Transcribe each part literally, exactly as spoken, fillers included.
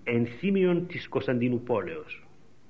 ενθύμιον της Κωνσταντινουπόλεως.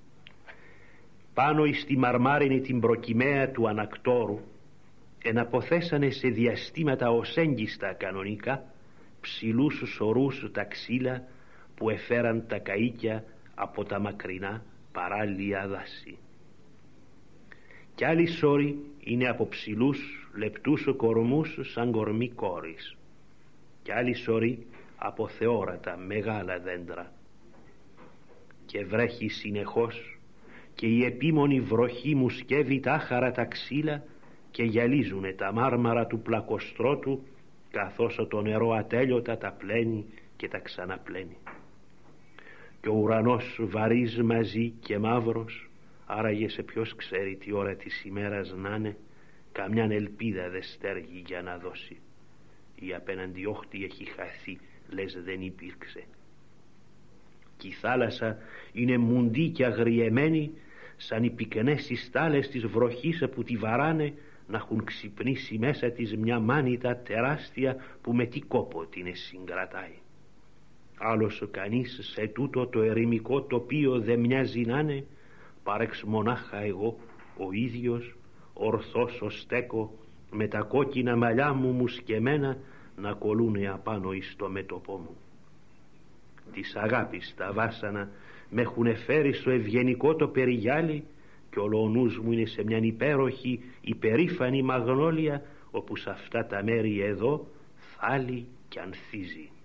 Πάνω εις τη μαρμάρινη την προκυμαία του ανακτόρου εναποθέσανε σε διαστήματα ως έγκιστα κανονικά ψηλούς σωρούς τα ξύλα που εφέραν τα καΐκια από τα μακρινά παράλια δάση. Κι άλλοι σώροι είναι από ψηλούς λεπτούς κορμούς σαν κορμί κόρης, κι άλλοι σώροι από θεόρατα μεγάλα δέντρα. Και βρέχει συνεχώς και η επίμονη βροχή μου σκεύει τάχαρα τα ξύλα και γυαλίζουνε τα μάρμαρα του πλακοστρώτου, καθώς το νερό ατέλειωτα τα πλένει και τα ξαναπλένει. Και ο ουρανός βαρύς μαζί και μαύρος, άραγε σε ποιος ξέρει τι ώρα της ημέρας να είναι, καμιάν ελπίδα δε στέργει για να δώσει. Η απέναντι όχθη έχει χαθεί, λες δεν υπήρξε. Κι η θάλασσα είναι μουντή και αγριεμένη, σαν οι πυκνές οι στάλες της βροχής που τη βαράνε, να έχουν ξυπνήσει μέσα της μια μάνητα τεράστια που με τι κόπο την συγκρατάει. Άλλος κανείς σε τούτο το ερημικό τοπίο δε μοιάζει να είναι, παρέξ μονάχα εγώ ο ίδιος ορθός ως στέκω, με τα κόκκινα μαλλιά μου μουσκεμένα να κολλούνε απάνω εις το μέτωπό μου. Της αγάπης τα βάσανα με έχουνε φέρει στο ευγενικό το περιγιάλι, κι όλο ο νους μου είναι σε μιαν υπέροχη υπερήφανη μαγνόλια, όπου σ' αυτά τα μέρη εδώ θάλει κι ανθίζει.